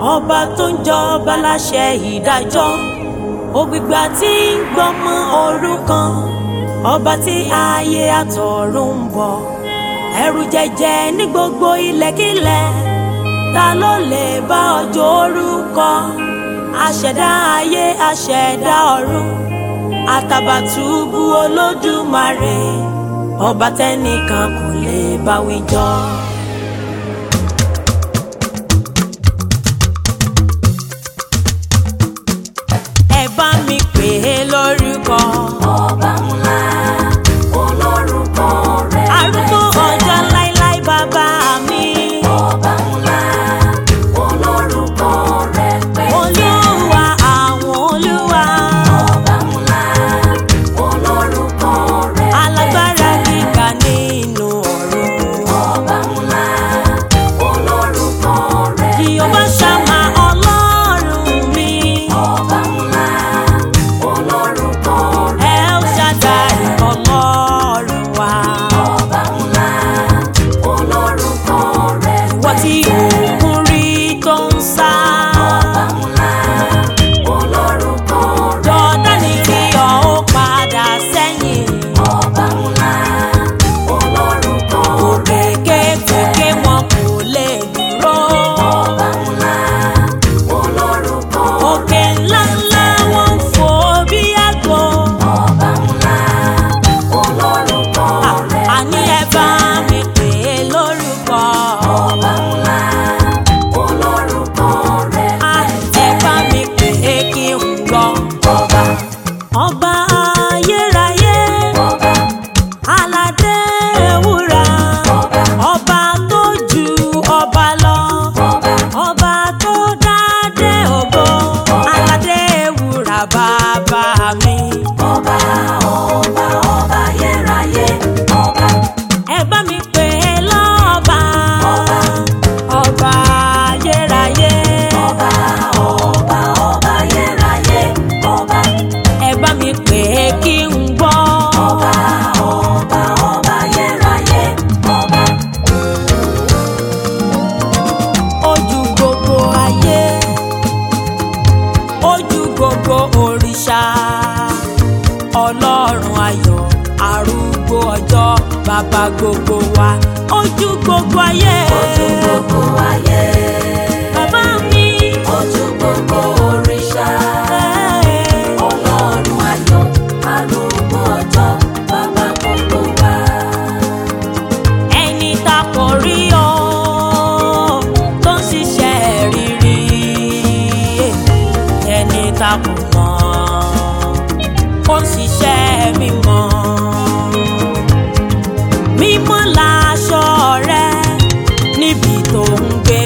ọba tó ń jọba láṣẹ ìdájọ́, ògbìgbà tí ń gbọ́mọ òrukàn, ọba tí ayé àtọ̀run ń bọ̀, ẹ̀rù jẹjẹ ní gbogbo ilẹ̀kílẹ̀, ta ló lè bá ọjọ́ orúkọ? Aṣẹ̀dá ayé aṣẹ̀dá ọ̀run, Àtàbàtúbú Olódùmarè, ọba tẹ́nìkan kò lè bá wíjọ́. Ẹ bá mi pè é lórúkọ. Ọba ńlá olórúkọ rẹ̀ arúgbó ọjọ́ láíláí bàbá mi. Ọba ńlá olórúkọ rẹ̀ pẹ̀tẹ́. Olúwa àwọn olúwa. Ọba ńlá olórúkọ rẹ̀ pẹ̀tẹ́. Alágbára gíga nínú ọ̀run. Ọba ńlá olórúkọ rẹ̀ pẹ̀tẹ́. Jèhófà Ṣámà Ọlọ́run mi. Ọba ńlá olórúkọ rẹ̀ El Shaddai Ọlọ́run wa. Ọba ńlá olórúkọ rẹ̀ Ìwọ tí òkun rí tó ń sá. Ọba ńlá olórúkọ rẹ̀ Jọ́dánì kí ọ ó padà sẹ́yìn. Ọba ńlá olórúkọ Òkè kéékèèké wọn kò lè dúró. Ọba ńlá olórúkọ Òkè ńláńlá wọn ń fò bí àgbò. Ọba ńlá olórúkọ rẹ̀ Àní ẹ bá mi pè é lórúkọ. Ọba ńlá olórúkọ rẹ̀ Ẹ bá mi pè é kí n gbọ́. Ọba Ọba ayérayé, Ọba aládé ewúra, Ọba ọba tó ju ọba lọ, Ọba ọba tó dádé ògo, aládé ewúra bàbá mi. Ọba Ọba Ọba ayérayé Ọba Ẹ bá mi pè é lọ́ba. Ọba ayérayé. Ọba Ọba Ọba ayérayé Ọba Ẹ bá mi pè é kí n gbọ́. Ọba Ọba Ọba ayérayé Ọba Ojú gbogbo ayé, ojú gbogbo òrìṣà, Ọlọ́run ayọ̀, arúgbó ọjọ́, bàbá gbogbo wa. Ojú gbogbo ayé, ojú gbogbo ayé bàbá mi. ojú gbogbo òrìṣà Ẹ́. Ọlọ́run ayọ̀ arúgbó ọjọ́ bàbá gbogbo wa. Ẹni tá kò rí ọ tó ń ṣiṣẹ́ rírí, ẹni tá kò mọ̀ ó ń ṣiṣẹ́ mímọ́. Mímọ́ láṣọ rẹ níbi tó ń gbé,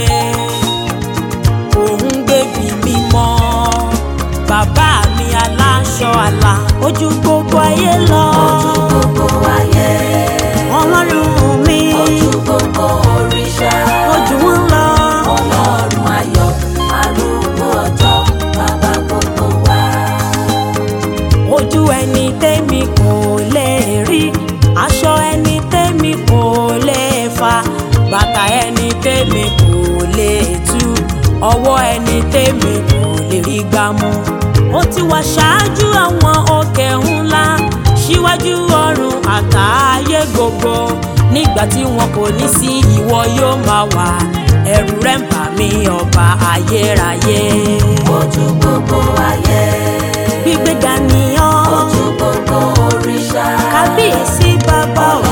òun gbébi mímọ́. Bàbá mi aláṣọ àlà, ojú gbogbo ayé lọ. Ojú gbogbo ayé Ọlọ́run mi, ojú gbogbo òrìṣà ojú wọn lọ. Ọlọ́run ayọ̀ arúgbó ọjọ́ bàbá gbogbo wa. Ojú ẹni tẹ́mi kò lè rí, aṣọ ẹni tẹ́mi kò lè fà, bàtà ẹni tẹ́mi kò lè tú, ọwọ́ ẹni tẹ́mi kò lè rí gbámú. Ó ti wà ṣáájú àwọn òkè ńlá, síwájú ọ̀run àtayé gbogbo. Nígbà tí wọn kò ní sí, ìwọ yóò máa wà. Ẹ̀rù rẹ̀ ń bà mí, ọba ayérayé. Ojú gbogbo ayé Gbígbéga ni ọ́, ojú gbogbo òrìṣà kábíyèsí bàbá o.